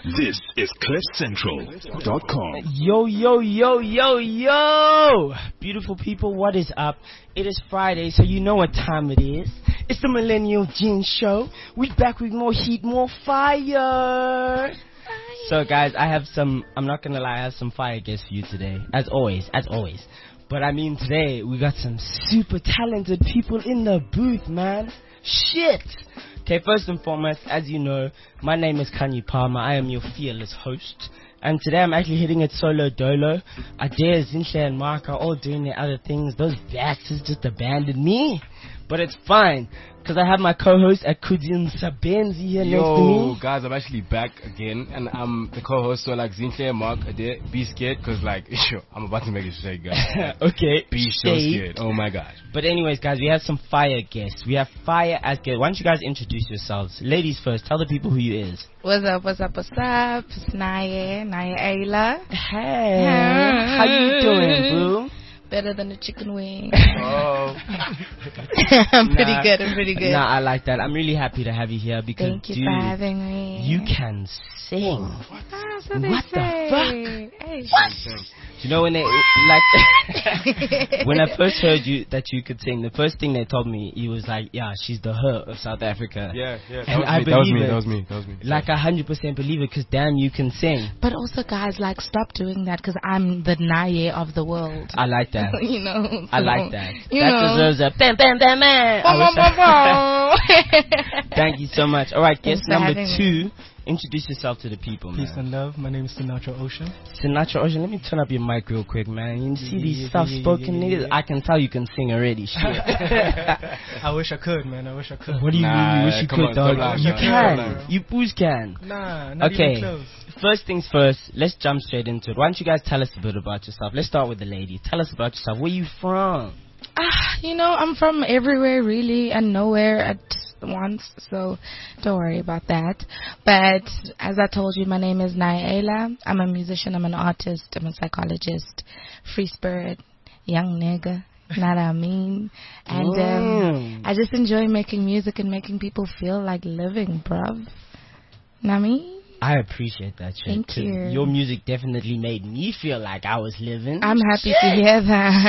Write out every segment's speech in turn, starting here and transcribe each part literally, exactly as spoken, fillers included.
This is cliff central dot com. Yo, yo, yo, yo, yo! Beautiful people, what is up? It is Friday, so you know what time it is. It's the Millennial Gin Show. We're back with more heat, more fire. So, guys, I have some, I'm not gonna lie, I have some fire guests for you today. As always, as always. But I mean, today, we got some super talented people in the booth, man. Shit! Okay, first and foremost, as you know, my name is Kanye Palmer. I am your fearless host. And today I'm actually hitting it solo dolo. Adair, Zinhle, and Mark are all doing their other things. Those bastards just abandoned me. But it's fine, because I have my co-host Akudin Sabenzi here Yo, next to me. guys, I'm actually back again, and I'm the co-host, so like Zinhle, Mark, Adair, be scared, because like, sure, I'm about to make a shake, guys. Okay. Be so stay. scared. Oh my gosh. But anyways, guys, we have some fire guests. We have fire as guests. Why don't you guys introduce yourselves? Ladies first, tell the people who you is. What's up, what's up, what's up? It's Naya, Naya Ayla. Hey, how you doing, boo? Better than a chicken wing. Oh. I'm pretty Nah. good, I'm pretty good. Nah, I like that. I'm really happy to have you here because, Thank you dude, for having me. you can sing. Ah, so they What the say. fuck? Hey, What? You know when they like when I first heard you that you could sing, the first thing they told me, he was like, "Yeah, she's the her of South Africa." Yeah, yeah. That And was I me, that was believe me, it. that was me, that was me. Like a hundred percent believe it, because damn, you can sing. But also, guys, like, stop doing that because I'm the Naya of the world. I like that. you know. I so, like that. You That know. deserves a bam, bam, bam, man. I wish I- Thank you so much. All right, guest Thanks for number having two. me. Introduce yourself to the people, Peace man. and love. My name is Sinatra Ocean. Sinatra Ocean, let me turn up your mic real quick, man. You see Yeah, these yeah, soft-spoken yeah, yeah, niggas? yeah. I can tell you can sing already. Shit. I wish I could, man. I wish I could. What do you Nah, mean you wish you come could, on, dog? stop lying, You man. can. Stop lying. You boos can. Nah, not Okay. even close. First things first, let's jump straight into it. Why don't you guys tell us a bit about yourself? Let's start with the lady. Tell us about yourself. Where you from? Ah, you know, I'm from everywhere really and nowhere at once, so don't worry about that. But as I told you, my name is Naya Ayla. I'm a musician, I'm an artist, I'm a psychologist, free spirit, young nigga, not I mean. And um, Mm. I just enjoy making music and making people feel like living, bruv. Know what I mean? I appreciate that shit. Thank 'cause you. Your music definitely made me feel like I was living. I'm happy to hear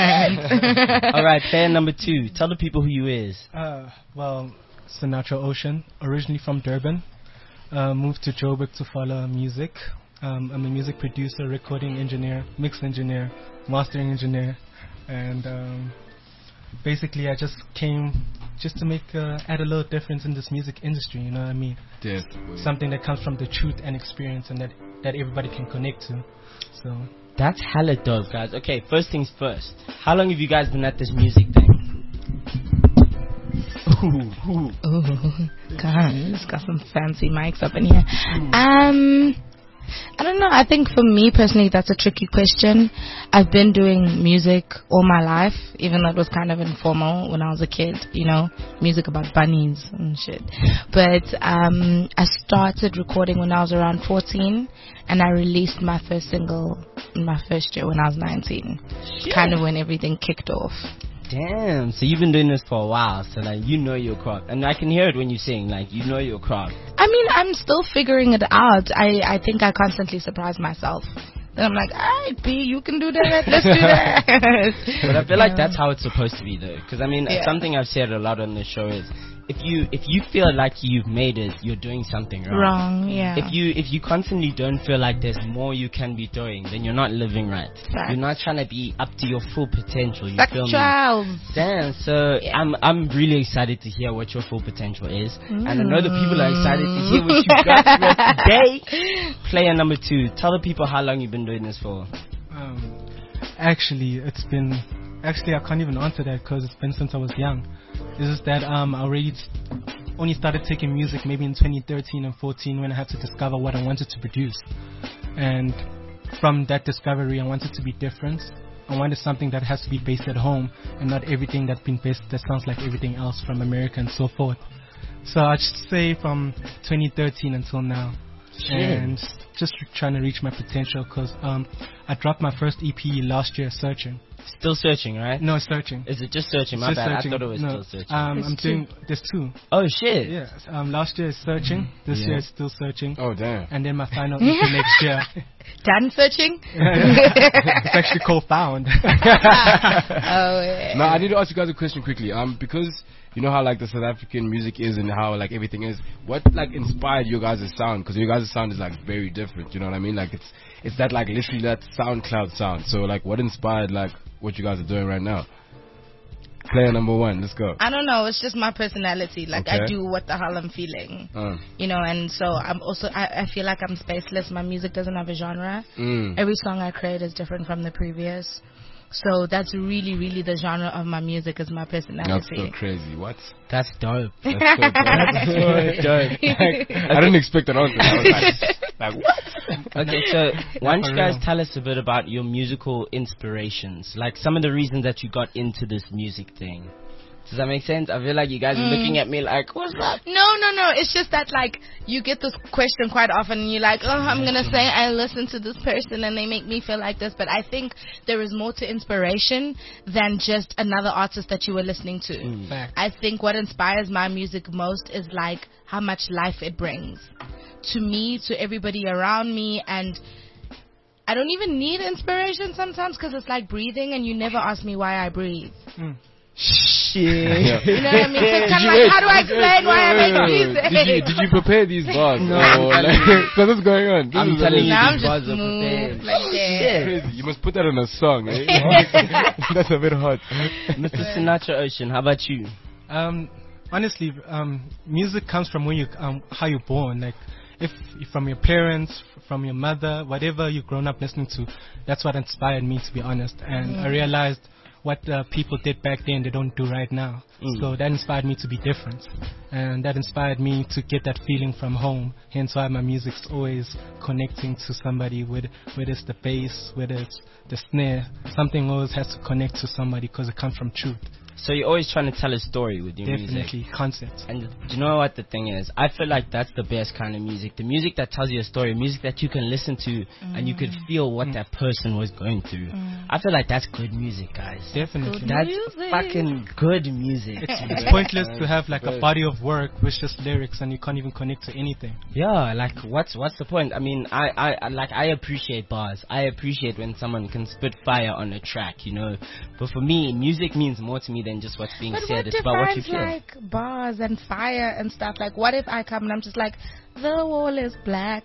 that. All right, fan number two. Tell the people who you is. Uh, well, Sinatra Ocean, originally from Durban. Uh, moved to Joburg to follow music. Um, I'm a music producer, recording engineer, mix engineer, mastering engineer, and um, basically I just came just to make uh, add a little difference in this music industry. You know what I mean? Definitely. Something that comes from the truth and experience, and that that everybody can connect to. So. That's hella dope, guys. Okay, first things first. How long have you guys been at this music thing? Ooh, ooh. Ooh, God, it's got some fancy mics up in here. Um, I don't know. I think for me personally, that's a tricky question. I've been doing music all my life, even though it was kind of informal when I was a kid, you know, music about bunnies and shit. But um, I started recording when I was around fourteen, and I released my first single in my first year when I was nineteen. Kind of when everything kicked off. Damn, so you've been doing this for a while, so like you know your craft, and I can hear it when you sing, like you know your craft. I mean, I'm still figuring it out. I, I think I constantly surprise myself. Then I'm like, alright, B, you can do that. Let's do that. But I feel like that's how it's supposed to be, though, because I mean, Yeah. something I've said a lot on this show is, if you if you feel like you've made it, you're doing something wrong. Wrong, yeah. If you if you constantly don't feel like there's more you can be doing, then you're not living right. Facts. You're not trying to be up to your full potential. You Like feel me? Charles. Damn, so Yeah. I'm I'm really excited to hear what your full potential is, and I know the people are excited to hear what you got for us today. Player number two, tell the people how long you've been doing this for. Um, actually, it's been. Actually, I can't even answer that because it's been since I was young. It's just that um, I already t- only started taking music maybe in twenty thirteen and fourteen when I had to discover what I wanted to produce. And from that discovery, I wanted to be different. I wanted something that has to be based at home and not everything that's been based that sounds like everything else from America and so forth. So I'd say from twenty thirteen until now. Shit. And just trying to reach my potential because um, I dropped my first E P last year, Searching. Still searching, right? No, searching. Is it just searching? My Just bad. searching. I thought it was no. still searching. Um, There's I'm two. doing. There's two. oh shit. Yeah. Um, last year is searching. This Yeah. year is still searching. Oh damn. And then my final E P next year. Done searching? It's actually called Found. Oh, yeah. Now I need to ask you guys a question quickly. Um, because you know how like the South African music is and how like everything is. What like inspired your guys' sound? Because your guys' sound is like very different. You know what I mean? Like it's it's that like literally that SoundCloud sound. So like, what inspired like what you guys are doing right now? Player number one, let's go. I don't know. It's just my personality. Like I Okay. do what the hell I'm feeling, Uh, you know. And so I'm also. I, I feel like I'm spaceless. My music doesn't have a genre. mm. Every song I create is different from the previous. So that's really, really the genre of my music is my That's personality. so crazy. What? That's dope. That's so dope. I didn't expect an answer. I was like, like what? Okay, so why don't for you guys real. tell us a bit about your musical inspirations? Like some of the reasons that you got into this music thing. Does that make sense? I feel like you guys are looking at me like, what's up? No, no, no. It's just that like you get this question quite often, and you're like, oh, I'm gonna say I listen to this person and they make me feel like this. But I think there is more to inspiration than just another artist that you were listening to. Fact. I think what inspires my music most is like how much life it brings to me, to everybody around me, and I don't even need inspiration sometimes because it's like breathing, and you never ask me why I breathe. Shit. You know what I mean? So it's kind of like, how do I explain why I make music? Did you did you prepare these bars? No. Or, like, so what's going on? This I'm is telling amazing. you, Now I'm these just bars are smooth prepared. like that. Crazy. You must put that in a song, eh? That's a bit hot. Mister Sinatra Ocean, how about you? Um, honestly, um, music comes from when you um, how you're born. Like, if, if from your parents, from your mother, whatever you've grown up listening to, that's what inspired me, to be honest. And I realized what uh, people did back then they don't do right now. Mm. So that inspired me to be different, and that inspired me to get that feeling from home. Hence why my music's always connecting to somebody, with whether it's the bass, whether it's the snare. Something always has to connect to somebody because it comes from truth. So you're always trying to tell a story with your music. Definitely concept. And do you know what the thing is? I feel like that's the best kind of music. The music that tells you a story, music that you can listen to and you could feel what that person was going through. I feel like that's good music, guys. Definitely. That's Music. fucking good music. It's pointless to have like a body of work with just lyrics and you can't even connect to anything. Yeah, like what's what's the point? I mean, I, I, I like I appreciate bars. I appreciate when someone can spit fire on a track, you know. But for me, music means more to me than just what's being But said. what It's about what you defines feel. like bars and fire and stuff? Like, what if I come and I'm just like, the wall is black,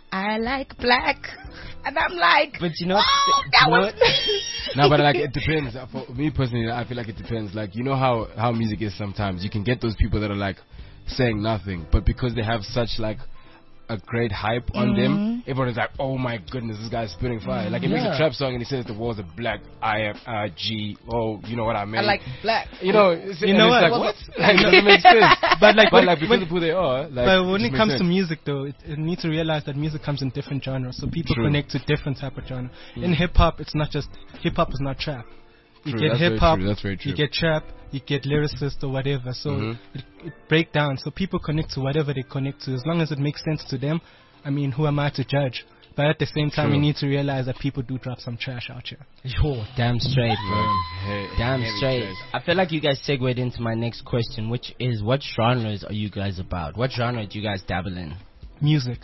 I like black, and I'm like, But you know, what oh, the- that you know was what? No, but like it depends. Uh, For me personally, I feel like it depends. Like, you know how how music is sometimes. You can get those people that are like saying nothing, but because they have such like a great hype on them, everyone is like, oh my goodness, this guy's spitting fire. Like, he makes Yeah. a trap song and he says the walls are black, I M I G, oh, you know what I mean? I like black. you know, it's, You and know it's what? like, what? Like, it doesn't make sense. But like, But when, like, because when- of who they are, like, but when it it just comes makes to sense. music, though, it, it need to realize that music comes in different genres, so people True. connect to different type of genre. In hip hop, it's not just hip hop is not trap. You True, get that's very hip hop, true, that's very true. you get trap, you get lyricist or whatever. So Mhm. it, it break down. So people connect to whatever they connect to, as long as it makes sense to them. I mean, who am I to judge? But at the same time, True. we need to realize that people do drop some trash out here. Yo, damn straight, bro. Hey, Damn heavy straight. trash. I feel like you guys segued into my next question, which is, what genres are you guys about? What genre do you guys dabble in? Music.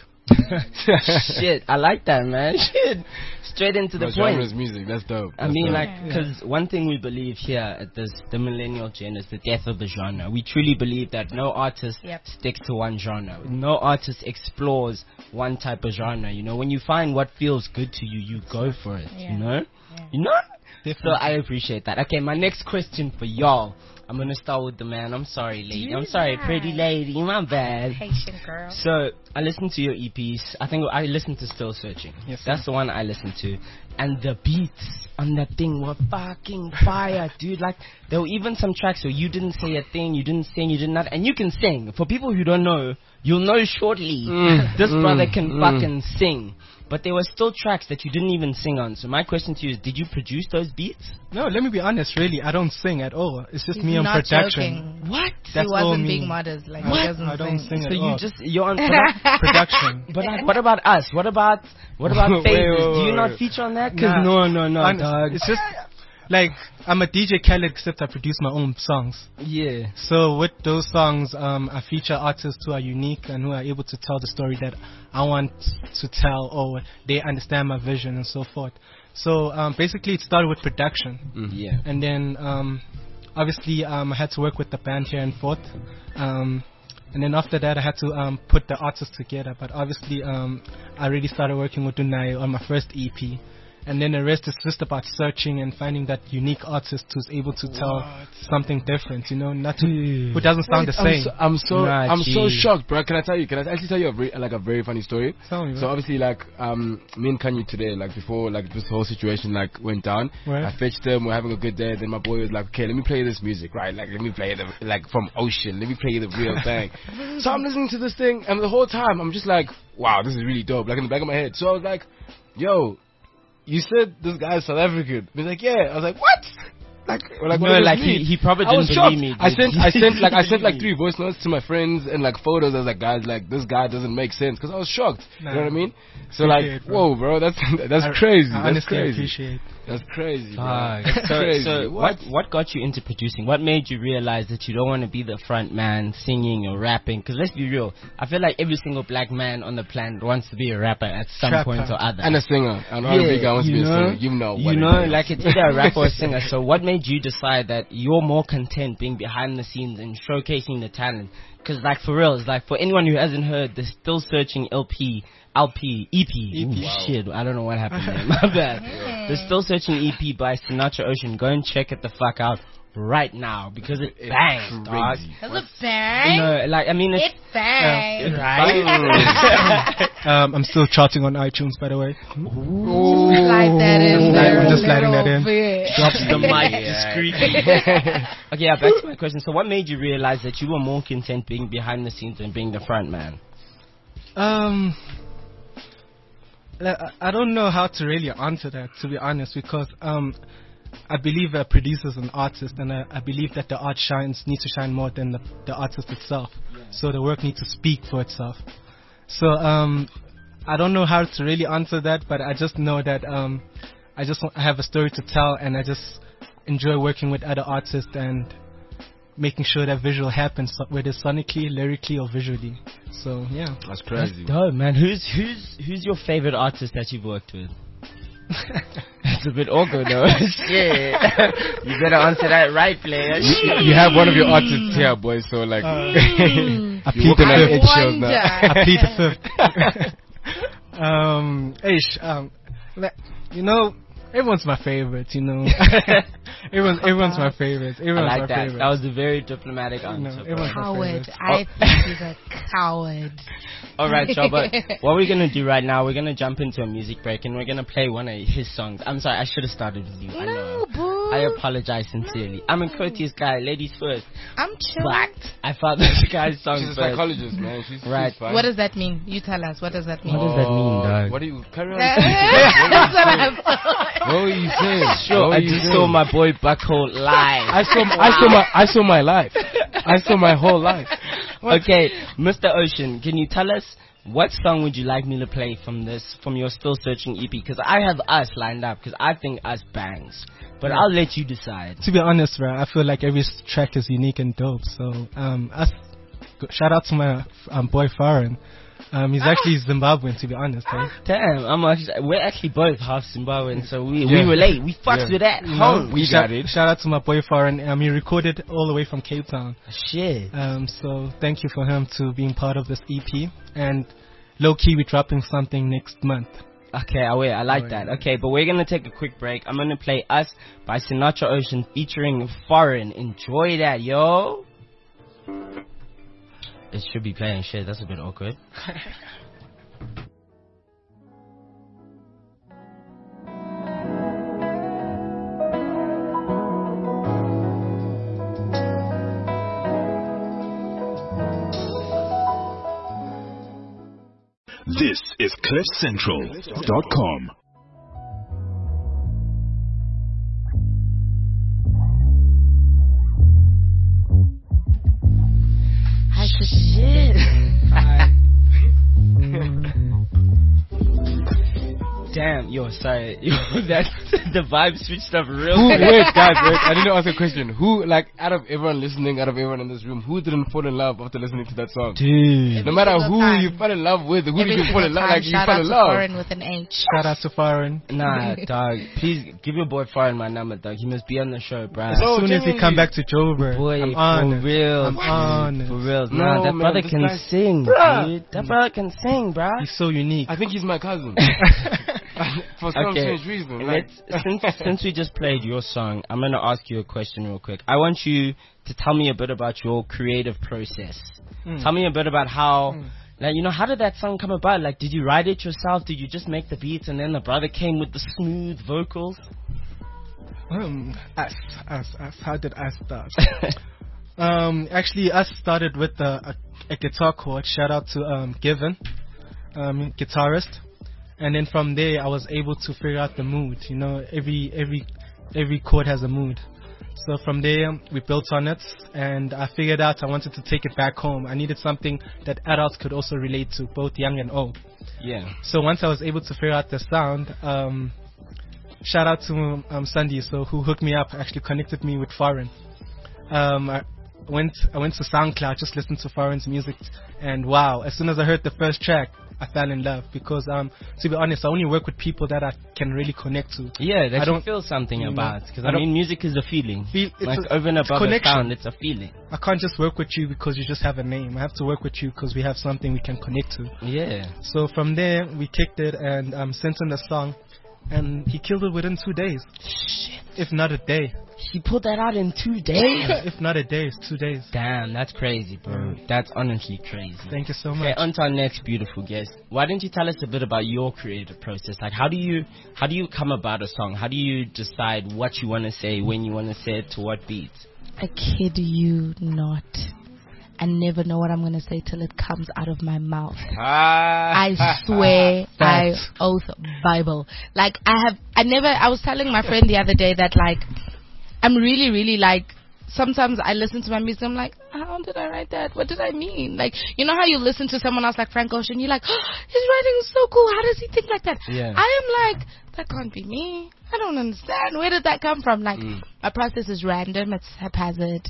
Shit, I like that, man. Shit, straight into the But point. genre is music. That's dope. I That's mean, dope. like, because one thing we believe here at this, the millennial gen, is the death of the genre. We truly believe that no artist Yep. sticks to one genre. No artist explores one type of genre. You know, when you find what feels good to you, you go for it. Yeah. You know, Yeah. you know. So Definitely. I appreciate that. Okay, my next question for y'all. I'm gonna start with the man. I'm sorry, lady. I'm sorry, pretty lady. My bad. Haitian girl. So I listened to your E Ps. I think I listened to Still Searching. Yes, sir. That's the one I listened to, and the beats on that thing were fucking fire, dude. Like there were even some tracks where you didn't say a thing, you didn't sing, you did not, and you can sing. For people who don't know, you'll know shortly. Mm, this mm, brother can mm. fucking sing. But there were still tracks that you didn't even sing on. So my question to you is, did you produce those beats? No, let me be honest. Really, I don't sing at all. It's just He's me on not production. joking. What? That's he all wasn't me. being modest. Like, What? he doesn't I don't sing So at you all. just you're on produ- Production. But like, what about us? What about what about Wait, Favors? wait, Do you wait, not wait. feature on that? Because Nah. no, no, no, Honest- dog. It's just like I'm a D J Khaled, except I produce my own songs. Yeah. So with those songs, um, I feature artists who are unique and who are able to tell the story that I want to tell, or they understand my vision and so forth. So um, basically, it started with production, Mm, yeah. and then um, obviously um, I had to work with the band here in Fort. Um, And then after that, I had to um, put the artists together. But obviously, um, I already started working with Unai on my first E P. And then the rest is just about searching and finding that unique artist who's able to tell What? something different, you know, not to, who doesn't sound the Wait, same. I'm so, I'm so, Nah, I'm so gee. shocked, bro. Can I tell you? Can I actually tell you a very, like a very funny story? Tell me, So bro. obviously, like, um, me and Kanye today, like before, like this whole situation like went down. Right. I fetched him. We're having a good day. Then my boy was like, "Okay, let me play this music, right? Like, let me play the like from Ocean. Let me play the real thing." So I'm listening to this thing, and the whole time I'm just like, "Wow, this is really dope!" Like in the back of my head. So I was like, "Yo, you said this guy is South African." He's like, "Yeah." I was like, "What?" Like, well, like, what No, does this like he, mean? he probably I didn't was believe shocked. me. I dude. sent, I sent, like, I sent like Believe three voice notes to my friends and like photos. I was like, guys, like this guy doesn't make sense because I was shocked. Nah. You know what I mean? So Appreciate like, it, bro. whoa, bro, that's that's I- crazy. I that's honestly crazy. appreciate. That's crazy. Bro. Fuck. That's So, crazy. so what what got you into producing? What made you realize that you don't want to be the front man singing or rapping? Because let's be real, I feel like every single black man on the planet wants to be a rapper at some Trapper. point or other. And a singer. An R and B guy wants to be you a know, singer. You know you what know, it is. like it's either a rapper or a singer. So what made you decide that you're more content being behind the scenes and showcasing the talent? Because like for real, it's like for anyone who hasn't heard the Still Searching L P, L P, E P. E P. Ooh, Wow. shit, I don't know what happened there. My bad. The Still Searching E P by Sinatra Ocean. Go and check it the fuck out right now because it It's bangs, dog. crazy. That's a bang. No, like I mean, it's It bang. right. Um, I'm still charting on iTunes, by the way. Slide that in Slide- there. I'm a just sliding that little in. bit. Drops the mic Yeah. discreetly. Okay, yeah, back to my question. So, what made you realize that you were more content being behind the scenes than being the front man? Um, like, I I don't know how to really answer that, to be honest, because um, I believe a producer is an artist, and I, I believe that the art shines needs to shine more than the, the artist itself. So the work needs to speak for itself. So um, I don't know how to really answer that, but I just know that um, I just want, I have a story to tell, and I just enjoy working with other artists and making sure that visual happens, so- whether sonically, lyrically, or visually. So yeah. That's crazy. Dope, man. Who's who's who's your favorite artist that you've worked with? It's a bit awkward though. Shit. You better answer that right, player. You, you have one of your artists here, boy. So like, Mm. I you plead walking the on fifth. eggshells now. I plead the fifth. um, Ish, um, like, you know, everyone's my favorite. You know, everyone's everyone's my favorite. I Everyone's like my that. favorite. That was a very diplomatic No, answer. it was- bro. Coward. favorite. I think he's a coward. All right, y'all, but what we're gonna do right now, we're gonna jump into a music break and we're gonna play one of his songs. I'm sorry, I should have started with you. I No, know. boo. I apologize sincerely. I'm a courteous guy, ladies first. I'm chill. But I found this guy's song She's a first. psychologist, man. She's, Right. she's fine. What does that mean? You tell us. What does that mean? What does that mean, Oh, dog? What do you carry on? That's what I thought. What were you saying? Sure, What were I you just saying? saw my boy Buckhole live. I saw, I saw my, I saw my life. I saw my whole life. Okay, Mister Ocean, can you tell us what song would you like me to play from this, from your Still Searching E P? Because I have Us lined up, because I think Us bangs. But Yeah. I'll let you decide. To be honest, bro, I feel like every s- track is unique and dope. So, um, us, go- shout out to my um, boy Farron. Um, he's actually Zimbabwean, to be honest. Eh? Damn, I'm actually, we're actually both half Zimbabwean, so we, Yeah. we relate. We fucks Yeah. with that. You know, Home. we shout, got it. Shout out to my boy Farron. Um, he recorded all the way from Cape Town. Shit. Um, so thank you for him to being part of this E P. And low key, we're dropping something next month. Okay, I wait. I like Oh, that. yeah. Okay, but we're gonna take a quick break. I'm gonna play Us by Sinatra Ocean featuring Foreign. Enjoy that, yo. It should be playing shit. That's a bit awkward. This is cliff central dot com. Hi, shit. Damn, yo, sorry. Yo, that, the vibe switched up real Who, quick. wait, guys, wait. I need to ask a question. Who, like, out of everyone listening, out of everyone in this room, who didn't fall in love after listening to that song? Dude. No matter single who time. you fell in love with, who Every did you fall single in love? time, Like, you shout fell out in to love. Foreign with an H. Shout out to Foreign. Nah, dog. Please give your boy Foreign my number, dog. He must be on the show, bro. As No, soon as he genuinely. come back to Joburg, Boy, I'm for on it. real. I'm on it. For real. No, Nah, that man, brother this can guy- sing, Bruh. dude. That brother can sing, bruh. He's so unique. I think he's my cousin. For some Okay, strange reason. Like, let's, since, since we just played your song, I'm going to ask you a question real quick. I want you to tell me a bit about your creative process. Mm. Tell me a bit about how, like, you know, how did that song come about? Like, did you write it yourself? Did you just make the beats and then the brother came with the smooth vocals? Um, us, us, us. How did I start? um, actually, us started with a, a, a guitar chord. Shout out to um, Given, um, guitarist. And then from there, I was able to figure out the mood. You know, every every every chord has a mood. So from there, we built on it, and I figured out I wanted to take it back home. I needed something that adults could also relate to, both young and old. Yeah. So once I was able to figure out the sound, um, shout out to um, Sandy, so who hooked me up, actually connected me with Foreign. Um, I went I went to SoundCloud, just listened to Foreign's music, and wow! As soon as I heard the first track, I fell in love because, um, to be honest, I only work with people that I can really connect to. Yeah, that I you don't- feel something you know, about. Because, I I, don't- mean, music is a feeling. Feel, it's Like, a, over and it's above the connection. sound, it's a feeling. I can't just work with you because you just have a name. I have to work with you because we have something we can connect to. Yeah. So from there, we kicked it and um, sent him the song, and he killed it within two days, Shit. if not a day. He pulled that out in two days? If not a day, it's two days. Damn, that's crazy, bro. That's honestly crazy. Thank you so Okay, much. on to our next beautiful guest. Why don't you tell us a bit about your creative process? Like, how do you how do you come about a song? How do you decide what you want to say, when you want to say it, to what beats? I kid you not. I never know what I'm going to say till it comes out of my mouth. I swear, I Facts. oath Bible. Like, I have, I never, I was telling my friend the other day that, like, I'm really, really, like, sometimes I listen to my music, I'm like, how did I write that? What did I mean? Like, you know how you listen to someone else like Frank Ocean, you're like, oh, his writing is so cool. How does he think like that? Yeah. I am like, that can't be me. I don't understand. Where did that come from? Like, Mm. my process is random. It's haphazard.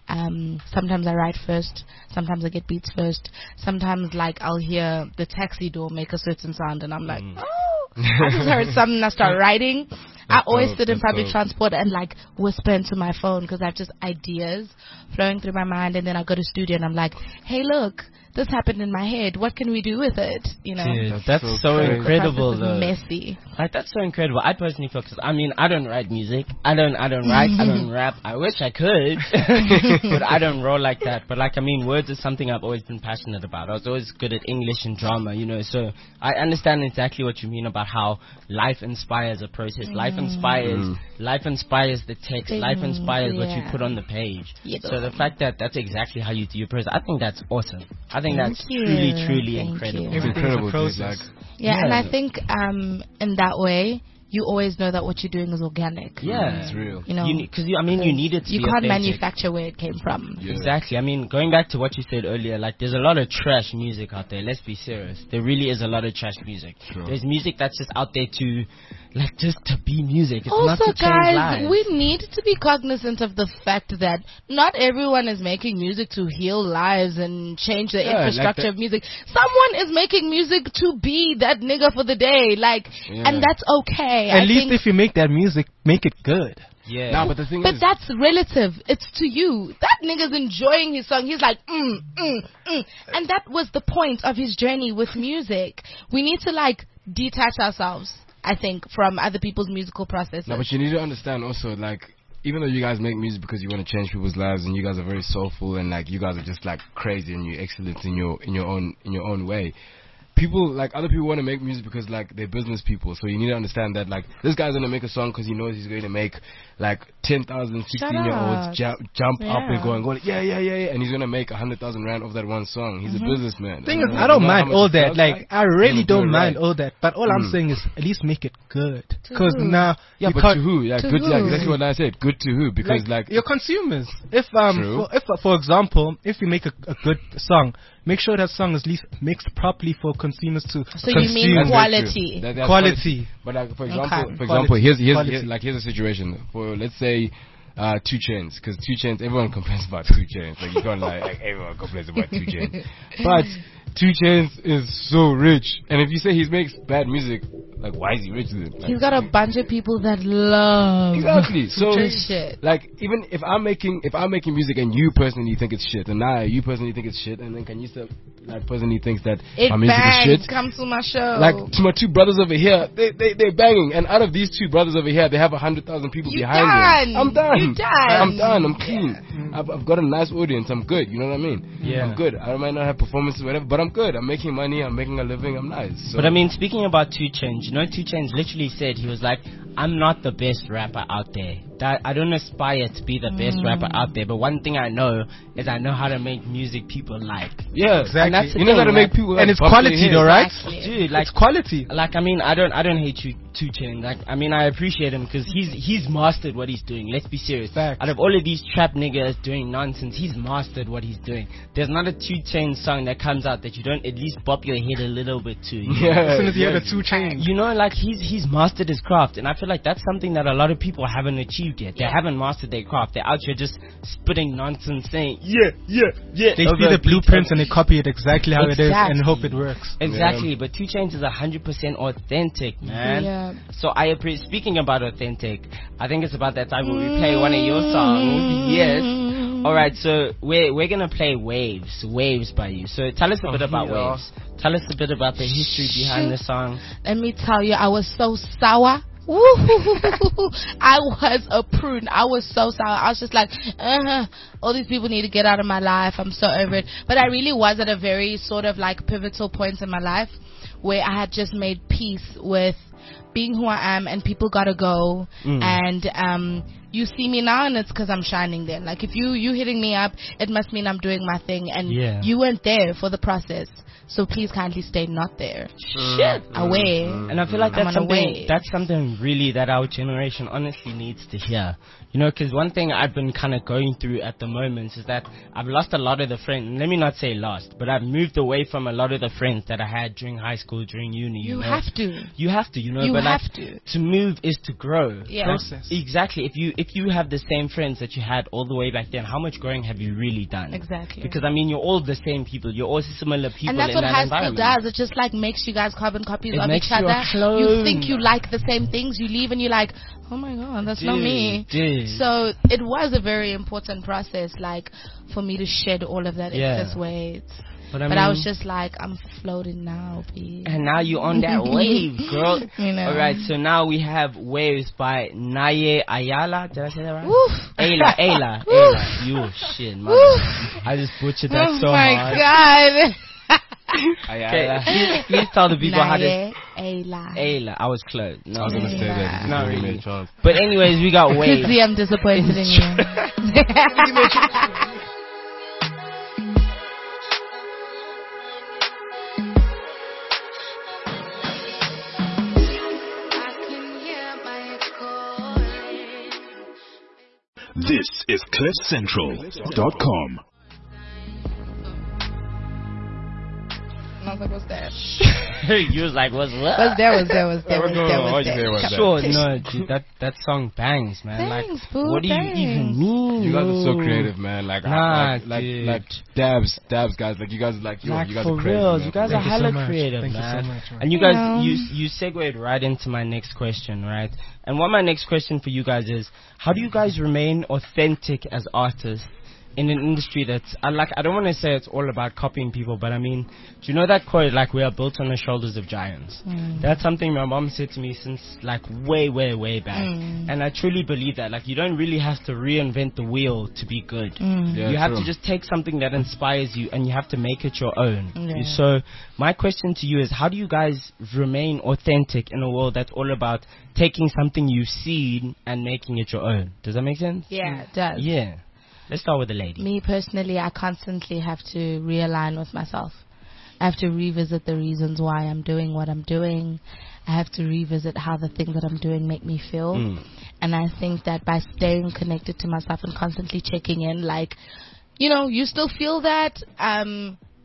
Um, sometimes I write first. Sometimes I get beats first. Sometimes, like, I'll hear the taxi door make a certain sound, and I'm like, Mm. oh, I just heard something, and I start writing. I always dope, sit in that's public dope. transport and, like, whisper into my phone because I have just ideas flowing through my mind, and then I go to studio and I'm like, hey, look, this happened in my head. What can we do with it? You know, Dude, That's that's, so so, crazy. the incredible, process is though. messy. Like, that's so incredible. I personally feel, cause I mean, I don't write music. I don't, I don't write. I don't rap. I wish I could, but I don't roll like that. But like, I mean, words is something I've always been passionate about. I was always good at English and drama, you know. So I understand exactly what you mean about how life inspires a process. Life inspires, Mm. life inspires the text. Life Things, inspires what you yeah. put on the page. Yeah. So the fact that that's exactly how you do your process, I think that's awesome. I think Thank that's you. truly, truly Thank incredible. you. It's Everything's a incredible, dude. process. Like, Yeah, and Yeah. I think um, in that way, you always know that what you're doing is organic. Yeah, it's real. You know, Because you, I mean, you need it to you be can't authentic. manufacture where it came from. Yeah. Exactly. I mean, going back to what you said earlier, like, there's a lot of trash music out there. Let's be serious. There really is a lot of trash music. Sure. There's music that's just out there to, like, just to be music. It's Also, not to change guys, lives. we need to be cognizant of the fact that not everyone is making music to heal lives and change the Yeah, like infrastructure that- of music. Someone is making music to be that nigga for the day, like, Yeah. and that's okay. At I least think, if you make that music, make it good. yeah. Nah, but the thing but is, that's relative. It's to you. That nigga's enjoying his song. He's like, mm, mm, mm. And that was the point of his journey with music. We need to, like, detach ourselves, I think, from other people's musical processes. no, but you need to understand also, like, even though you guys make music because you want to change people's lives and you guys are very soulful and like you guys are just like crazy and you're excellent in your in your own in your own way. People, like, other people want to make music because, like, they're business people. So you need to understand that, like, this guy's going to make a song because he knows he's going to make, like, ten thousand sixteen-year-olds Shut ju- jump up and Yeah. going, going, yeah, yeah, yeah, yeah. And he's going to make one hundred thousand rand off that one song. He's a businessman. Thing And is, you I don't know how mind much all it that. feels Like, I really You do don't it mind right. all that. But all I'm Mm. saying is, at least make it good. To Because who? now, Yeah, you but can't, to who? Yeah, To good. Yeah, who? exactly what I said. Good to who? Because, like, your consumers. If um, True. for, if uh, for example, if you make a, a good song, make sure that song is at least mixed properly for consumers to So consume. you mean That's very quality? true. That- that's Quality. But like for example, Okay. for example, Quality. here's here's, Quality. here's like here's a situation for let's say uh, Two Chainz, because Two Chainz, everyone complains about Two Chainz. Like you can't lie, like everyone complains about Two Chainz, but Two Chainz is so rich, and if you say he makes bad music, like why is he rich then? Like, He's got a bunch of people that love exactly. So his shit. like even if I'm making if I'm making music and you personally think it's shit, and now you personally think it's shit, and then can you still like personally thinks that It my music bangs. is shit? Come to my show. Like to my two brothers over here, they they they're banging, and out of these two brothers over here, they have a hundred thousand people You behind done. them. I'm done. You done. I'm done. I'm clean. I've, I've got a nice audience. I'm good. You know what I mean? Yeah. I'm good. I might not have performances, or whatever, but I'm good. I'm making money. I'm making a living. I'm nice. So. But I mean, speaking about Two Chainz, you know, Two Chainz literally said, he was like, I'm not the best rapper out there. That I don't aspire to be the best Mm. rapper out there, but one thing I know is I know how to make music people like. yeah, Exactly. And that's the you know how to thing, make like- people, like, And it's bump their quality heads. though, right? Exactly. Dude, like It's quality. Like I mean, I don't, I don't hate Two Two Chainz. Like I mean, I appreciate him because he's he's mastered what he's doing. Let's be serious. Facts. Out of all of these trap niggas doing nonsense, he's mastered what he's doing. There's not a Two Chainz song that comes out that you don't at least bop your head a little bit to. you know? Yeah, As soon as you yeah. have the two chains. You know, like he's he's mastered his craft, and I feel like that's something that a lot of people haven't achieved yet. They haven't mastered their craft. They're out here just spitting nonsense, saying yeah, yeah, yeah. They over see the a beat blueprints and- and they copy it exactly how it is and Exactly. hope it works. Exactly, but Two Chainz is a hundred percent authentic, man. Yeah. So I appreciate. Speaking about authentic, I think it's about that time when we play one of your songs. Yes. All right, so we're we're gonna play Waves, Waves by you. So tell us a bit about yeah. Waves. Tell us a bit about the history behind the song. Let me tell you, I was so sour. Woo! I was a prune. I was so sour. I was just like, uh, all these people need to get out of my life. I'm so over it. But I really was at a very sort of like pivotal point in my life where I had just made peace with being who I am, and people gotta go. Mm. And um, you see me now, and it's because I'm shining. Then, like if you you hitting me up, it must mean I'm doing my thing, and Yeah. you weren't there for the process. So please kindly stay not there. Shit. Away. And I feel like I'm that's on a something wave. that's something really that our generation honestly needs to hear. You know, because one thing I've been kind of going through at the moment is that I've lost a lot of the friends. Let me not say lost, but I've moved away from a lot of the friends that I had during high school, during uni. You, You know? have to. You have to, you know. You but have like, to. To move is to grow. Yeah. Process. Exactly. If you if you have the same friends that you had all the way back then, how much growing have you really done? Exactly. Because I mean, you're all the same people. You're all similar people And that's in what that high school environment. does. It just like makes you guys carbon copies It of makes each you a other. clone. You think you like the same things. You leave and you're like, oh my god, that's not Dude, me. dude. So it was a very important process, like for me to shed all of that Yeah. excess weight. But I, But mean, I was just like, I'm floating now, B. and now you're on that wave, girl. You know. All right, so now we have Waves by Naye Ayala. Did I say that right? Woof. Ayla, Ayla, Woof. Ayla. You shit, man. Woof. I just butchered that Oh so my hard. god. Okay, please, please tell the people how to. Naye Ayla. Ayla, I was close. No, I was gonna say that. You just Not really really. made a chance. But anyways, we got Waves. See, I'm disappointed in you. This is cliff central dot com. I was like, what's that? You was like, what's what? What's there? Was there? Was there? Was No, there? no, Was why'd you say there? what's that? Sure, no, dude, that that song bangs, man. Thanks, like, boo, what do you thanks. even mean? You guys are so bro? creative, man. Like, Nah, I, like, like, dude. like dabs, dabs, guys. Like, you guys, like, yo, Like you guys for are crazy. real, man. you guys Thank are you so hella much. creative, Thank you so man. much, man. And you guys, Yeah. you you segued right into my next question, right? And what my next question for you guys is, how do you guys remain authentic as artists in an industry that's, I like, I don't want to say it's all about copying people, but I mean, do you know that quote, like, we are built on the shoulders of giants? Mm. That's something my mom said to me since, like, way, way, way back. Mm. And I truly believe that, like, you don't really have to reinvent the wheel to be good. Mm. Yeah, you have true. to just take something that inspires you and you have to make it your own. Yeah. So my question to you is, how do you guys remain authentic in a world that's all about taking something you've seen and making it your own? Does that make sense? Yeah, it does. Yeah. Let's start with the lady. Me personally, I constantly have to realign with myself. I have to revisit the reasons why I'm doing what I'm doing. I have to revisit how the things that I'm doing make me feel. Mm. And I think that by staying connected to myself and constantly checking in, like, you know, you still feel that, um,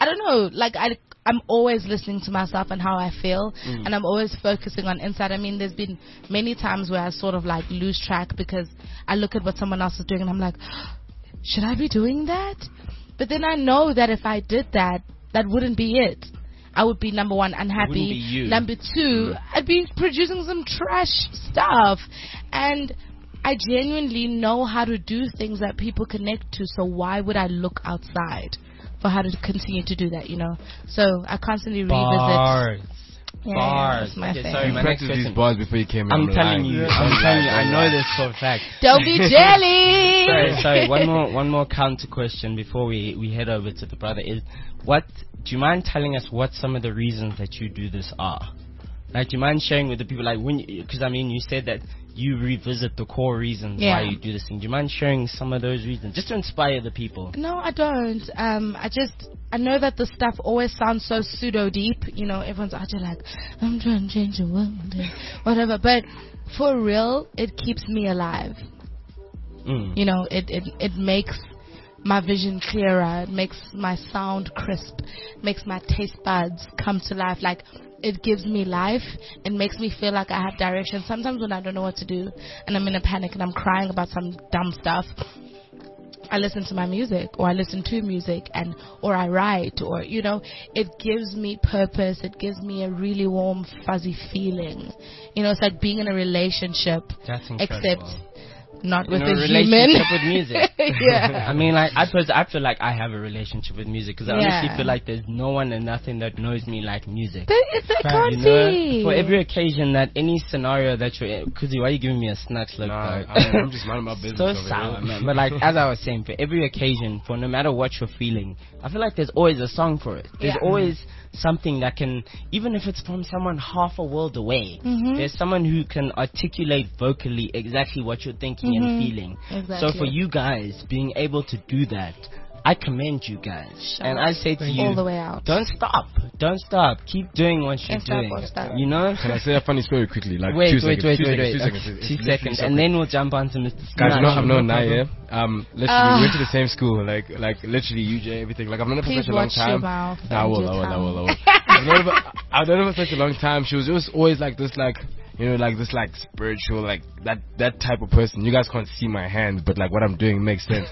I don't know, like I, I'm always listening to myself and how I feel, Mm. and I'm always focusing on inside. I mean, there's been many times where I sort of like lose track because I look at what someone else is doing and I'm like, should I be doing that? But then I know that if I did that, that wouldn't be it. I would be, number one, unhappy. Wouldn't be you. Number two, Mm. I'd be producing some trash stuff. And I genuinely know how to do things that people connect to, so why would I look outside for how to continue to do that, you know? So I constantly Bars. revisit. Yeah, Bars. that's my Okay, thing. sorry, You my next practiced these question. bars before you came here. I'm on telling live. you, On I'm live, telling you, on I know live. this for a fact. Don't be jelly! Sorry, sorry. One more, one more count to question before we we head over to the brother is, what? Do you mind telling us what some of the reasons that you do this are? Like, do you mind sharing with the people, like when? Because I mean, you said that you revisit the core reasons Yeah. why you do this thing. Do you mind sharing some of those reasons, just to inspire the people? No, I don't. Um, I just, I know that the stuff always sounds so pseudo deep. You know, everyone's out there like, I'm trying to change the world, and whatever. But for real, it keeps me alive. Mm. You know, it, it, it makes my vision clearer. It makes my sound crisp. It makes my taste buds come to life. Like, it gives me life. It makes me feel like I have direction. Sometimes when I don't know what to do and I'm in a panic and I'm crying about some dumb stuff, I listen to my music, or I listen to music, and or I write, or, you know, it gives me purpose. It gives me a really warm, fuzzy feeling. You know, it's like being in a relationship, That's incredible. except not with In a a human. relationship with music. Yeah. I mean, like, I, pers- I feel like I have a relationship with music because I Yeah. honestly feel like there's no one and nothing that knows me like music. But it's a You can't know, be. for every occasion that any scenario that you're in, Kuzi, why are you giving me a snatch look? Nah, bro? I'm, I'm just minding my business. So over here. sour, man. But like, as I was saying, for every occasion, for no matter what you're feeling, I feel like there's always a song for it. There's Yeah. always something that can, even if it's from someone half a world away, Mhm. there's someone who can articulate vocally exactly what you're thinking Mhm. and feeling. Exactly. So for you guys being able to do that, I commend you guys. Shout and I say to you, all the way out. don't stop. Don't stop. Keep doing what you're Can't stop, doing. won't stop. You know? Can I say a funny story quickly? Like Wait, two wait, seconds, wait, two wait, seconds, wait, two uh, seconds. Two It's literally seconds, so and quick. then we'll jump on to Mister Guys, you know, Snatch. I've known Naya, yeah? Um, literally, Ah. we went to the same school, like, like literally U J, everything. Like, I've known her for Please such a long watch your time. mouth. Nah, I and will, your I will, I tongue. will, I will. I've known her for, I've known her for such a long time. She was just always like this, like, you know, like this, like spiritual, like that, that type of person. You guys can't see my hands, but like what I'm doing makes sense.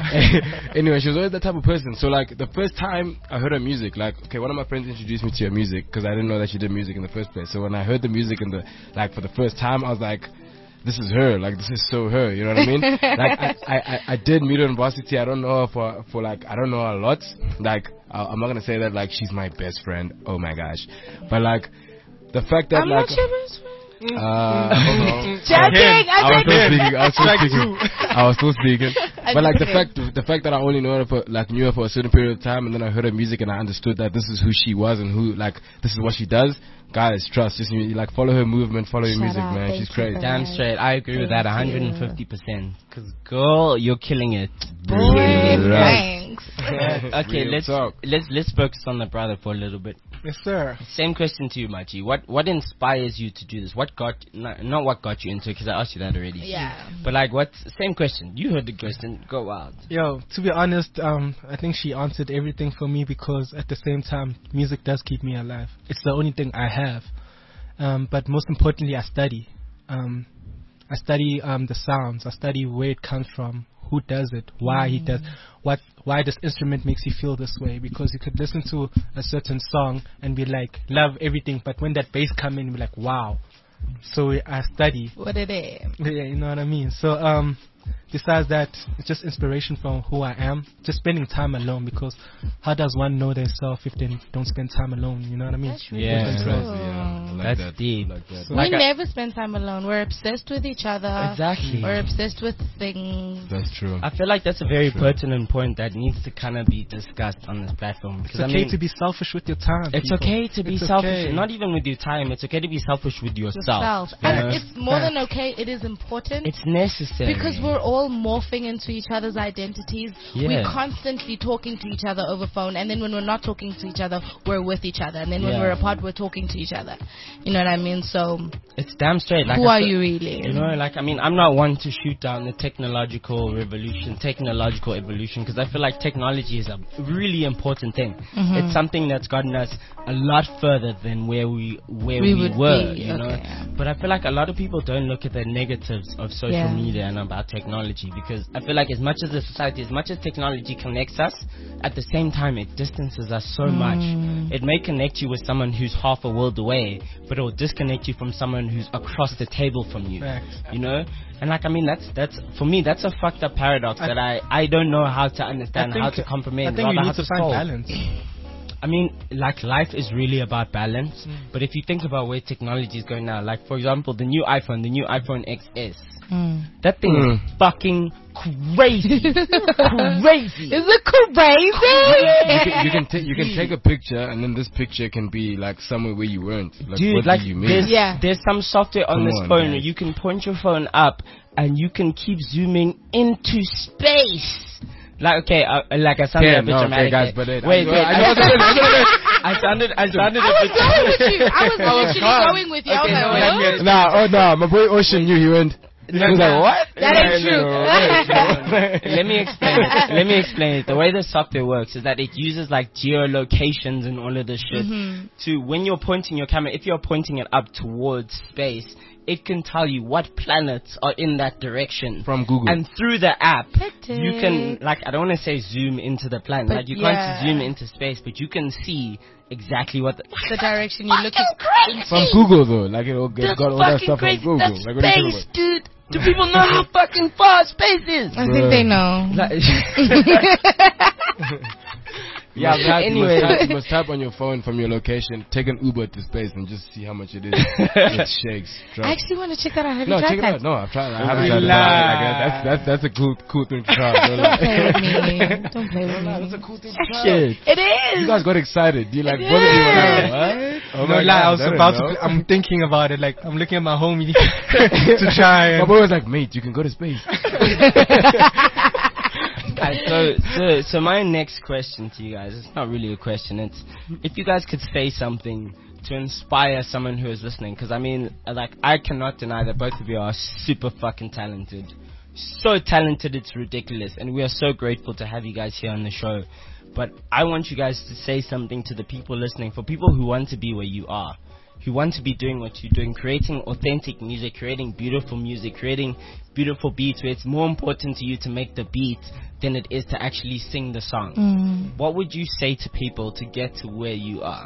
Anyway, she was always that type of person. So like the first time I heard her music, like, okay, one of my friends introduced me to her music because I didn't know that she did music in the first place. So when I heard the music in the, like for the first time, I was like, this is her, like this is so her, you know what I mean? Like I, I, I, I did meet her in varsity. I don't know her for, for like, I don't know her a lot. Like I, I'm not gonna say that like she's my best friend. Oh my gosh, but like the fact that I'm like. not your best friend. Uh, hold on. Joking, I I was think- still speaking. I was still speaking. I was still speaking. I But like the think fact, the fact that I only know her for like knew her for a certain period of time, and then I heard her music and I understood that this is who she was and who like this is what she does. Guys, trust. Just you, like follow her movement, follow her Shout music, out, man. thank She's you crazy. for Damn straight. I agree with that Thank you. one hundred fifty percent. Because, girl, you're killing it. Boy, Right. thanks. Okay, Real let's, talk. let's let's focus on the brother for a little bit. Yes, sir. Same question to you, Machi. What what inspires you to do this? What got not, not what got you into it? Because I asked you that already. Yeah. But like, what? Same question. You heard the question. Go wild. Yo, to be honest, um, I think she answered everything for me because at the same time, music does keep me alive. It's the only thing I have. Um, but most importantly, I study. Um, I study um, the sounds. I study where it comes from, who does it, why he does, what, why this instrument makes you feel this way. Because you could listen to a certain song and be like, love everything, but when that bass come in, be like, wow. So I study. What it is. Yeah, you know what I mean. So um, besides that, it's just inspiration from who I am. Just spending time alone, because how does one know themselves if they don't spend time alone? You know what I mean? That's really Yeah. That's true. crazy, yeah. I like That's that. deep. I like that. So- Like we I- never spend time alone. We're obsessed with each other. Exactly. We're obsessed with things. That's true. I feel like that's a very True. pertinent point that needs to kind of be discussed on this platform. It's Because I okay mean, to be selfish with your time. it's people. okay to be It's selfish, okay. not even with your time. It's okay to be selfish with yourself. Yourself. you And know? it's more than okay. It is important. It's necessary Because we're all morphing into each other's identities. Yeah. We're constantly talking to each other over phone, and then when we're not talking to each other, we're with each other, and then when Yeah. we're apart, we're talking to each other. You know what I mean? So It's damn straight. Like Who I are said, you really? You know, like, I mean, I'm not one to shoot down the technological revolution, technological evolution, because I feel like technology is a really important thing. Mhm. It's something that's gotten us a lot further than where we where We we, would were, be, you know. okay. But I feel like a lot of people don't look at the negatives of social Yeah. media and about technology, because I feel like as much as a society, as much as technology connects us, at the same time it distances us so much. Mm. It may connect you with someone who's half a world away, but it will disconnect you from someone who's across the table from you. Facts. You know? And like, I mean, that's, that's, for me, that's a fucked up paradox I- that I, I don't know how to understand, I think, how to comprehend, I think rather you how need to find solve. balance. I mean, like, life is really about balance. Mm. But if you think about where technology is going now, like, for example, the new iPhone, the new iPhone X S, Mm. that thing Mm. is fucking crazy. Crazy. Is it crazy? You can, you can take you can take a picture, and then this picture can be like somewhere where you weren't. Like, Dude, what like, do you there's, mean? Yeah. there's some software on Come this on, phone where guys. you can point your phone up and you can keep zooming into space. Like, okay, uh, like I sounded Yeah, a bit no, okay, dramatic. guys, there. but it- wait, I- wait, I know- I sounded, I sounded I a was bit. going with you. I was literally calm. going with you. I was Okay, like, no, what? let me- Nah, oh no, my boy Ocean knew he went. He was like, what? That ain't No, true. no, no. Let me explain it. Let me explain it. The way the software works is that it uses like geolocations and all of this shit Mhm. to, when you're pointing your camera, if you're pointing it up towards space, it can tell you what planets are in that direction. From Google. And through the app, Pretty. you can, like, I don't want to say zoom into the planet. But Like, you yeah. can't zoom into space, but you can see exactly what the... The direction you're looking. crazy! From Google though, like it all get, That's got all that fucking stuff crazy. from Google. That's Like, what are you talking space, about? dude. Do people know how fucking far space is? I think they know. Like- Yeah, but you, must anyway. type, you must type on your phone from your location, take an Uber to space, and just see how much it is. It shakes. I Drop. actually want to check that out. Have No, you check tried it that? out. No, I've tried. I haven't tried it. Like, that's that's that's a cool cool thing to try. Don't Don't play with lie. me. Don't play with No, that's a me. cool thing to try. Shit. It is. You guys got excited. You like It both of you were is. like, what? Oh no my lie, God, I was don't about know. to. I'm thinking about it. Like I'm looking at my homie to try. My And, boy was like, mate, you can go to space. Alright, so, so, so my next question to you guys, it's not really a question, it's if you guys could say something to inspire someone who is listening, because I mean, like, I cannot deny that both of you are super fucking talented. So talented, it's ridiculous, and we are so grateful to have you guys here on the show. But I want you guys to say something to the people listening, for people who want to be where you are, who want to be doing what you're doing, creating authentic music, creating beautiful music, creating beautiful beats, where it's more important to you to make the beat than it is to actually sing the song. Mm. What would you say to people to get to where you are?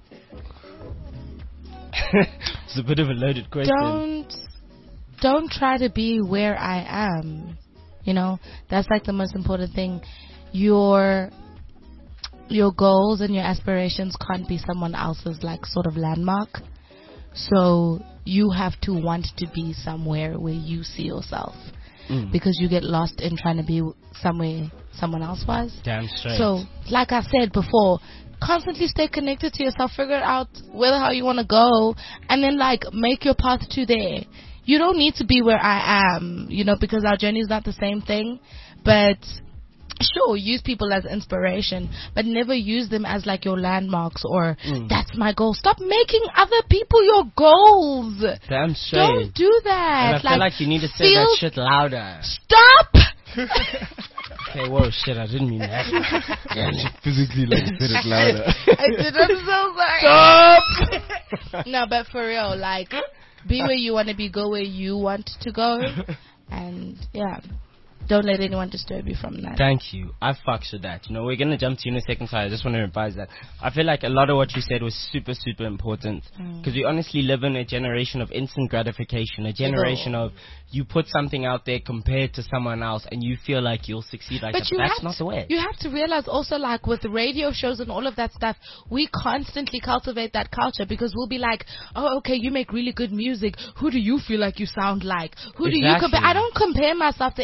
It's a bit of a loaded question. Don't don't try to be where I am. You know, that's like the most important thing. Your your goals and your aspirations can't be someone else's like sort of landmark. So you have to want to be somewhere where you see yourself, Mm. because you get lost in trying to be somewhere someone else was. Damn straight. So, like I said before, constantly stay connected to yourself. Figure out where the hell you want to go, and then like make your path to there. You don't need to be where I am, you know, because our journey is not the same thing. But sure, use people as inspiration, but never use them as like your landmarks or Mm. that's my goal. Stop making other people your goals. Damn straight. Don't do that. And I feel like you need to say feel- that shit louder. Stop. Okay, whoa, shit, I didn't mean that. Physically, like, said it louder. I did. I'm so sorry. Stop. No, but for real, like, be where you want to be, go where you want to go, and yeah, don't let anyone disturb you from that. Thank you. I fucks with that. You know, we're gonna jump to you in a second, so I just want to advise that. I feel like a lot of what you said was super, super important. Mm. Because we honestly live in a generation of instant gratification, a generation of you put something out there compared to someone else and you feel like you'll succeed like But that. you But that's have not to, the way. You have to realize also, like with the radio shows and all of that stuff, we constantly cultivate that culture because we'll be like, oh, okay, you make really good music. Who do you feel like you sound like? Who do you Exactly. compare? I don't compare myself to anybody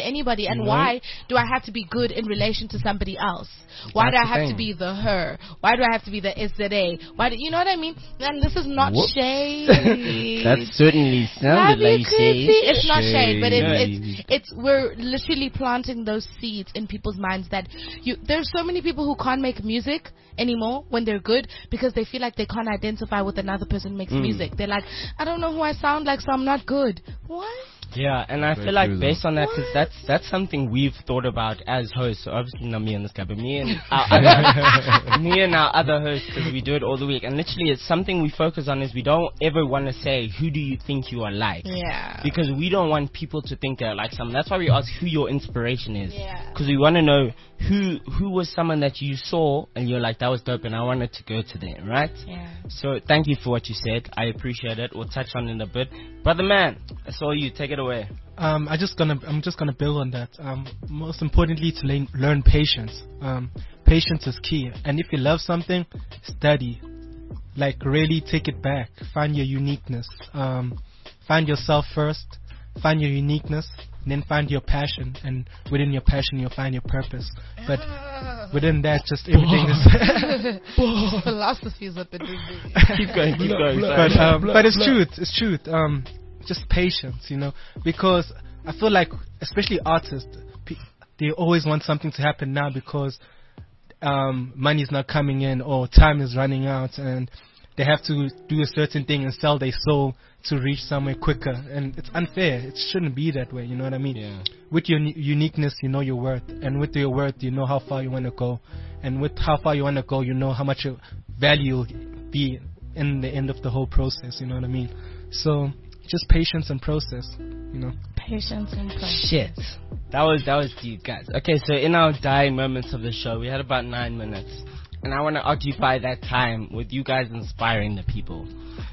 And Mhm. why do I have to be good in relation to somebody else? Why That's do I the have thing. to be the her? Why do I have to be the S Z A? Why do you know what I mean? And this is not Whoops. shade. That certainly sounded Love you, like Chrissy. shade. It's not shade, but it's, Shade. it's it's we're literally planting those seeds in people's minds that you. There's so many people who can't make music anymore when they're good because they feel like they can't identify with another person makes Mm. music. They're like, I don't know who I sound like, so I'm not good. What? Yeah, and I Very feel like true, based on that, because that's that's something we've thought about as hosts. So obviously not me and this guy, but me and our other, me and our other hosts, because we do it all the week. And literally, it's something we focus on. Is we don't ever want to say who do you think you are like, Yeah. because we don't want people to think they're like someone. That's why we ask who your inspiration is, Yeah. because we want to know who who was someone that you saw and you're like, that was dope, and I wanted to go to them, right? Yeah. So thank you for what you said. I appreciate it. We'll touch on it in a bit. Brother man, that's all you. Take it away. Um, I just gonna I'm just gonna build on that. Um, most importantly, to learn, learn patience. Um, patience is key. And if you love something, study. Like really take it back. Find your uniqueness. Um, find yourself first. Find your uniqueness. Then find your passion. And within your passion, you'll find your purpose. But within that, just everything is. Philosophy is a bit busy. Keep going, keep going. but um, but it's truth. It's truth. Um, just patience, you know, because I feel like, especially artists, pe- they always want something to happen now because um, money's not coming in or time is running out, and they have to do a certain thing and sell their soul to reach somewhere quicker. And it's unfair. It shouldn't be that way. You know what I mean? Yeah. With your uni- uniqueness, you know your worth, and with your worth, you know how far you want to go, and with how far you want to go, you know how much your value will be in the end of the whole process. You know what I mean? So just patience and process. You know. Patience and process. Shit. That was that was deep, guys. Okay, so in our dying moments of the show, we had about nine minutes, and I want to occupy that time with you guys inspiring the people.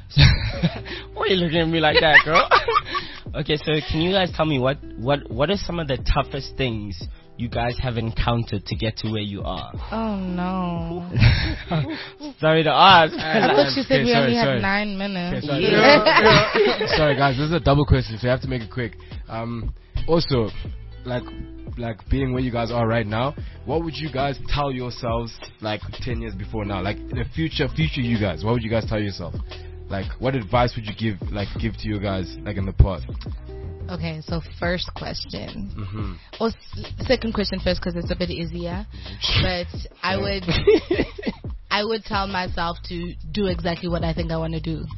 Why are you looking at me like that, girl? Okay, so can you guys tell me what what what are some of the toughest things you guys have encountered to get to where you are? Oh no. Sorry to ask. I thought you said Okay, we sorry, only had sorry. nine minutes. Okay, sorry. Yeah. Sorry, guys, this is a double question, so you have to make it quick. Um, also, like, like being where you guys are right now, what would you guys tell yourselves like ten years before now? Like the future, future you guys, what would you guys tell yourself? Like, what advice would you give, like, give to you guys, like in the past? Okay, so first question. Mm-hmm. Or s- second question first because it's a bit easier. But I would, I would tell myself to do exactly what I think I want to do.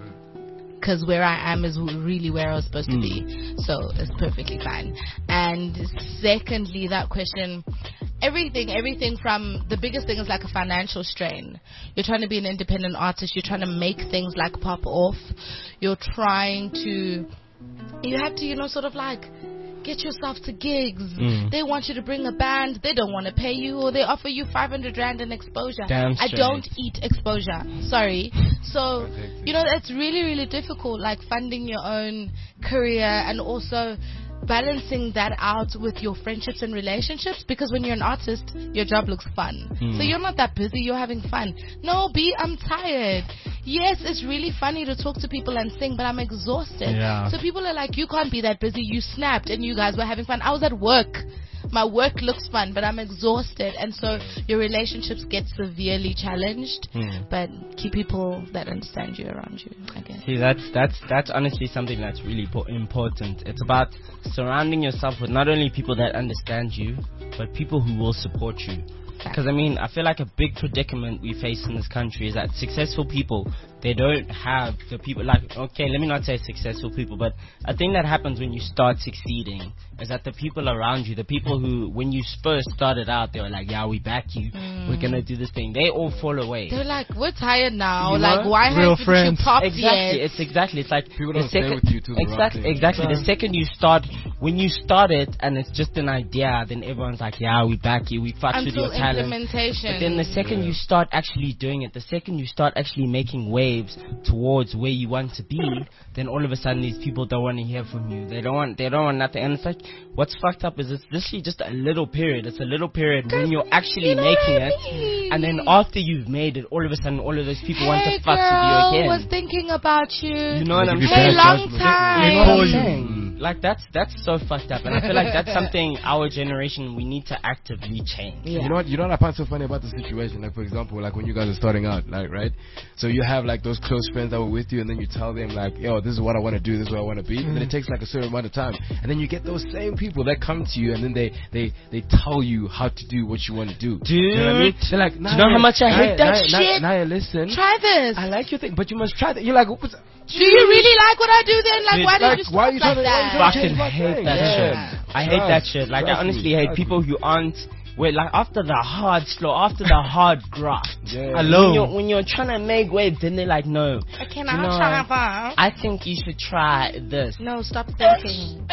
Because where I am is really where I was supposed to be. So it's perfectly fine. And secondly, that question, everything, everything from, the biggest thing is like a financial strain. You're trying to be an independent artist. You're trying to make things like pop off. You're trying to, you have to, you know, sort of like, get yourself to gigs. Mm. They want you to bring a band. They don't want to pay you, or they offer you five hundred rand in exposure. Damn I straight. don't eat exposure. Sorry. So, you know, it's really, really difficult, like funding your own career and also balancing that out with your friendships and relationships, because when you're an artist, your job looks fun. Mm. So you're not that busy, you're having fun. No, B, I'm tired. Yes, it's really funny to talk to people and sing, but I'm exhausted. Yeah. So people are like, you can't be that busy. You snapped and you guys were having fun. I was at work. My work looks fun, but I'm exhausted. And so your relationships get severely challenged. Mm. But keep people that understand you around you, I guess. See, that's that's that's honestly something that's really po- important. It's about surrounding yourself with not only people that understand you, but people who will support you. Because I mean, I feel like a big predicament we face in this country is that successful people, they don't have the people, like, okay, let me not say successful people, but a thing that happens when you start succeeding is that the people around you, the people who, when you first started out, they were like, yeah, we back you, Mm. we're gonna do this thing. They all fall away. They're like, we're tired now. You Like, know? why Real haven't you friends. popped Exactly, yet? it's exactly. It's like People the don't stay second, with you to the right exactly, thing. exactly. The Yeah. second you start, when you start it and it's just an idea, then everyone's like, yeah, we back you, we fuck with Until your talent. implementation. But then the second Yeah. you start actually doing it, the second you start actually making waves towards where you want to be, then all of a sudden these people don't want to hear from you. They don't want, they don't want nothing. And it's like, what's fucked up is it's literally just a little period. It's a little period when you're actually you know making what I it, mean? and then after you've made it, all of a sudden all of those people want Hey to fuck girl, with you again. was thinking about you. You know what I'm They give you Hey, saying? bad long judgment. time. You know what I'm you. saying? Mm. like that's that's so fucked up, and I feel like that's something our generation we need to actively change. Yeah. You know what? You know what I find so funny about the situation? Like, for example, like when you guys are starting out, like, right? So you have like those close friends that were with you, and then you tell them like, yo, this is what I want to do, this is where I want to be, and then it takes like a certain amount of time, and then you get those same people that come to you, and then they they they tell you how to do what you want to do. Dude, you know what I mean? They're like, do you know how much I hate that Naya, shit? Naya, listen, Try this. I like your thing, but you must try that. You're like, what's, Do you really like what I do then? Like, Dude, why like, did you why start you like trying to- why you that? trying to fucking change my hate thing? that Yeah. shit. I hate that shit. Like, I Trust honestly me, hate trust people who aren't. Wait, like after the hard slow, after the hard graft. Yeah. When Alone. you're, when you're trying to make waves, then they're like, no. I You cannot know, try that. I think you should try this. No, stop thinking.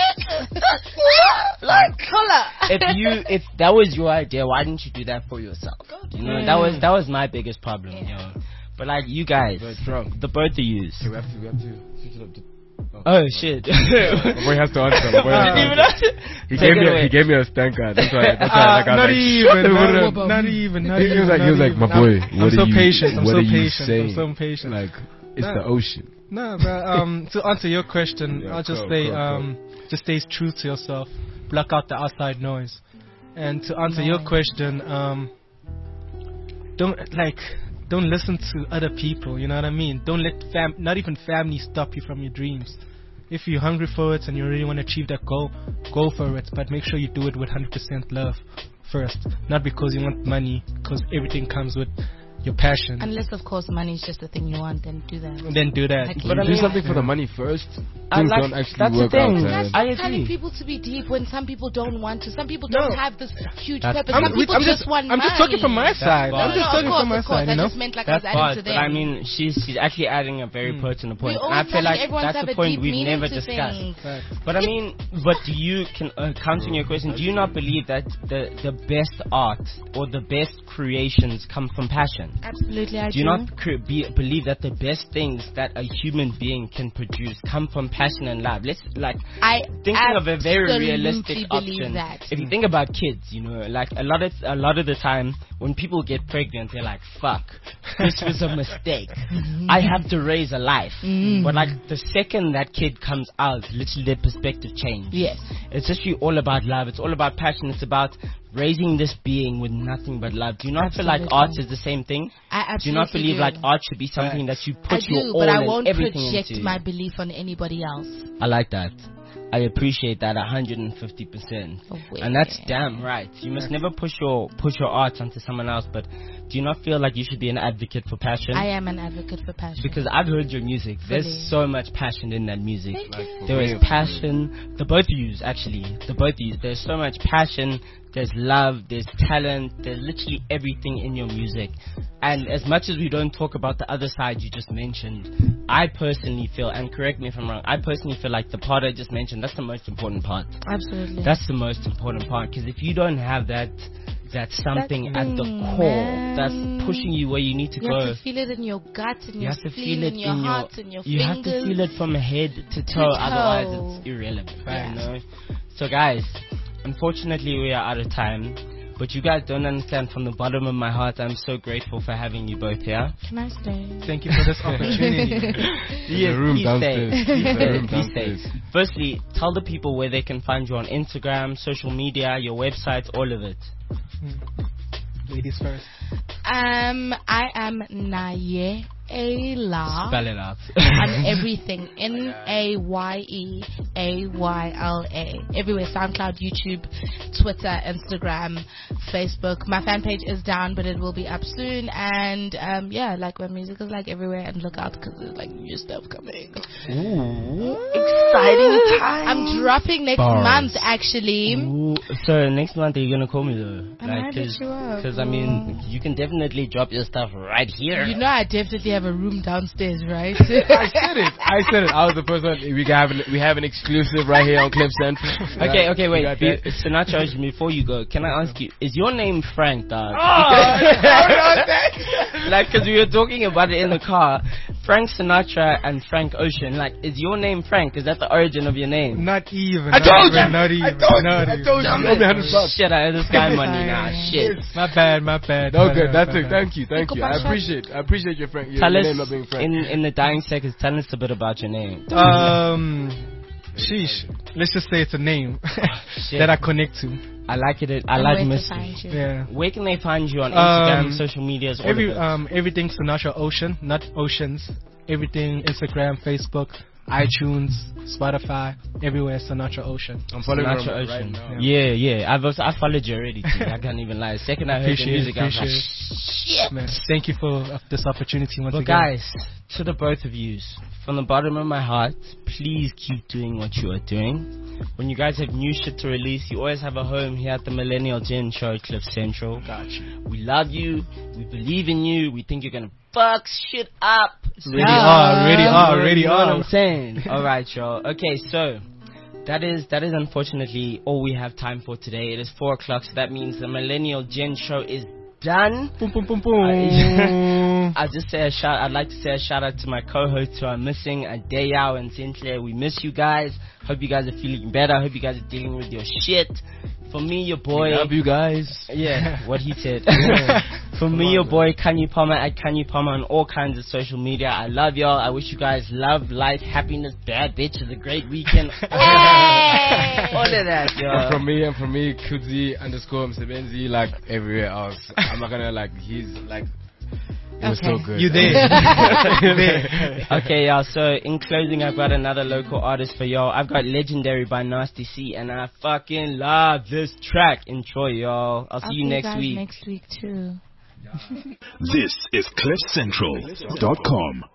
Like color. If you, if that was your idea, why didn't you do that for yourself? You know, that was that was my biggest problem. You know, but like you guys, But bro, the both of yous. okay, we have to, we have to switch it up to. Oh shit! My boy has to answer. My boy has to Didn't even answer. answer. He Take gave it me, a, away. he gave me a stinker. That's why. That's why. Uh, like, I was not, like, even, shut the not, fuck even, up. not even, not He even. was like, he not was like, even. my boy, I'm, what I'm are so you, patient. I'm what so are you patient. saying? I'm so patient. Like, it's Nah. the ocean. No, but um, to answer your question, Yeah, I'll just go, say go, go. um, just stay true to yourself, block out the outside noise, and to answer your Nice. question, um, don't like don't listen to other people. You know what I mean? Don't let fam, not even family, stop you from your dreams. If you're hungry for it and you really want to achieve that goal, go for it. But make sure you do it with one hundred percent love first, not because you want money, because everything comes with your passion. Unless, of course, money is just the thing you want, then do that. Then do that. Like, But But I do mean- something for the money first. I Things like- don't actually that's the work out. thing. man. That's I like telling agree. people to be deep when some people don't want to. Some people No. don't have this huge That's- purpose. I'm, Some people I'm just, just, want I'm money. just talking from my side. fine. I'm No, just no, talking of course, from my of course. side, I you know. just meant like That's I was adding bad, to but them. I mean, she's she's actually adding a very pertinent point. We And I always feel tell like everyone that's to the have a point deep we've meaning never to discussed. things. But I mean, but do you can uh, counting your question? Do you not believe that the the best art or the best creations come from passion? Absolutely, I Do you not cre- be, believe that the best things that a human being can produce come from passion and love? Let's like I thinking of a very absolutely realistic believe option. that. If you think about kids, you know, like a lot of a lot of the time when people get pregnant, they're like, "Fuck, this was a mistake. I have to raise a life." Mm. But like the second that kid comes out, literally their perspective changes. Yes. It's actually all about love. It's all about passion. It's about raising this being with nothing but love. Do you not feel like Absolutely. art is the same thing? I absolutely Do you not believe do. like art should be something that you I put do, your all but I and won't everything project into? my belief on anybody else. I like that. I appreciate that one hundred fifty percent. Oh, wait. And that's damn right. You must never push your push your art onto someone else, but do you not feel like you should be an advocate for passion? I am an advocate for passion. Because I've heard your music. There's Fully. so much passion in that music. Thank Like, you. for There is real. passion. The both of yous, actually. The both of yous. There's so much passion. There's love. There's talent. There's literally everything in your music. And as much as we don't talk about the other side you just mentioned, I personally feel, and correct me if I'm wrong, I personally feel like the part I just mentioned, that's the most important part. Absolutely. That's the most important part. Because if you don't have that, that something That at the thing, core man. that's pushing you where you need to you go. have to feel it in your gut, in You your have to spleen, feel it in your in heart, your, in your you fingers. have to feel it from head to toe, toe. otherwise it's irrelevant, Yeah. you know. So guys, unfortunately we are out of time, but you guys don't understand. From the bottom of my heart, I'm so grateful for having you both here. Can I stay? Thank you for this opportunity. Yes, room please downstairs. stay. Please There's a stay. room Please stay. downstairs. Firstly, tell the people where they can find you on Instagram, social media, your website, all of it. Ladies first. Um, I am Naye Ayla. Spell it out. I'm everything. N A Y E A Y L A. Everywhere. SoundCloud, YouTube, Twitter, Instagram, Facebook. My fan page is down, but it will be up soon. And um, yeah, like my music is like everywhere. And look out because there's like new stuff coming. Ooh, exciting time. I'm dropping next Bars. month actually. Ooh, so next month are you gonna call me though? I might hit cause, you up. 'cause, I mean, you can definitely drop your stuff right here. You know I definitely have a room downstairs, right? I said it. I said it. I was the first one. We have an, we have an exclusive right here on Clip Central. Okay, okay, We wait. got Be, that. Sinatra, before you go, can I ask you, is your name Frank, dog? Like, because we were talking about it in the car. Frank Sinatra and Frank Ocean. Like, is your name Frank? Is that the origin of your name? Not even. I not told even, you. Not even. I told you. Not I even. told you. You owe me a hundred bucks. Shit, I owe this guy money now. Shit. My bad, my bad. No My good. bad, That's my it. bad. Thank you. Thank you. I Pasha. appreciate. I appreciate your Frank. Your, Tell your us, name not being Frank. in, in the dying seconds, tell us a bit about your name. Um, Sheesh. Let's just say it's a name Shit. that I connect to. I like it. I And like where to mystery. find you. Yeah. Where can they find you on Instagram, Um, social medias, all Every of it? um everything Sinatra Ocean, not Oceans. Everything Instagram, Facebook, iTunes, Spotify, everywhere Sinatra Ocean. I'm following Sinatra her right Ocean. now. Yeah, yeah. I've also, I followed you already. Too. I can't even lie. The second I heard the Appreciate music, it, I was like, appreciate shit. Man, thank you for uh, this opportunity once But again. guys, to the both of you, from the bottom of my heart, please keep doing what you are doing. When you guys have new shit to release, you always have a home here at the Millennial Gen Show, Cliff Central. Gotcha. We love you. We believe in you. We think you're gonna fuck shit up. Ready are, ready are, ready You know what I'm are. saying? All right, y'all. Okay, so that is that is unfortunately all we have time for today. It is four o'clock, so that means the Millennial Gen Show is done. Boom, boom, boom, boom. I just say a shout. I'd like to say a shout out to my co-hosts who are missing, Adeyao and Sinclair. We miss you guys. Hope you guys are feeling better. Hope you guys are dealing with your shit. For me, your boy. Love you guys. Yeah, what he said. For me, your boy Kanye Palmer at Kanye Palmer on all kinds of social media. I love y'all. I wish you guys love, life, happiness, bad bitches, a great weekend. All of that, And y'all. from me and from me, Kudzi underscore Msebenzi, like everywhere else. I'm not gonna like. He's like. It was Okay. so good. You there? You there? Okay, y'all, so in closing, I've got another local artist for y'all. I've got Legendary by Nasty C, and I fucking love this track. Enjoy, y'all. I'll see I'll you next guys week. next week too. This is cliff central dot com.